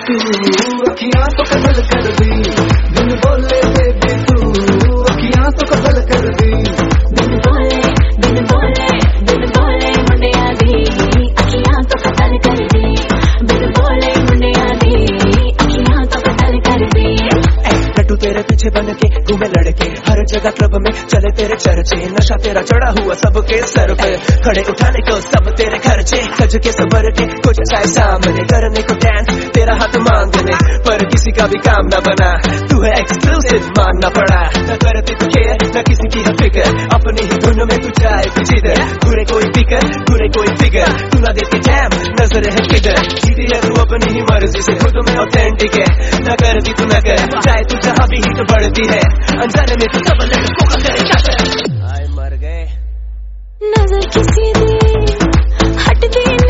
तू अखियां तो कतल कर दी, बिन बोले बेबी तू अखियां तो कतल कर दी। बिन बोले मुंडिया दी अखियां तो कतल कर दी, बिन बोले मुंडिया दी अखियां तो कतल कर दी। लड्डू तेरे पीछे बन के घूमे लड़के, हर जगह क्लब में चले तेरे चर्चे, नशा तेरा चढ़ा हुआ सबके सर पे, खड़े उठाने को सब तेरे खर्चे, सज के सबर के कुछ चाहे सामने करने को डांस तेरा हाथ मांगने, पर किसी का भी काम न बना, तू है एक्सक्लूसिव मानना पड़ा। न करती तू केयर न किसी की है फिक्र, अपनी ही धुन में तू जाए जिधर, घूरे कोई फिकर घूरे कोई फिगर, तू ना देती टैम नजर है किधर, जीती है तू अपनी ही मर्जी से, खुद में ऑथेंटिक है, न करती तू न कर, चाहे तू जहाँ भी हिट बढ़ती है, अंजाने में तू सब लड़कों का करे क्या कर। आए मर गए नजर किसी दी हट दी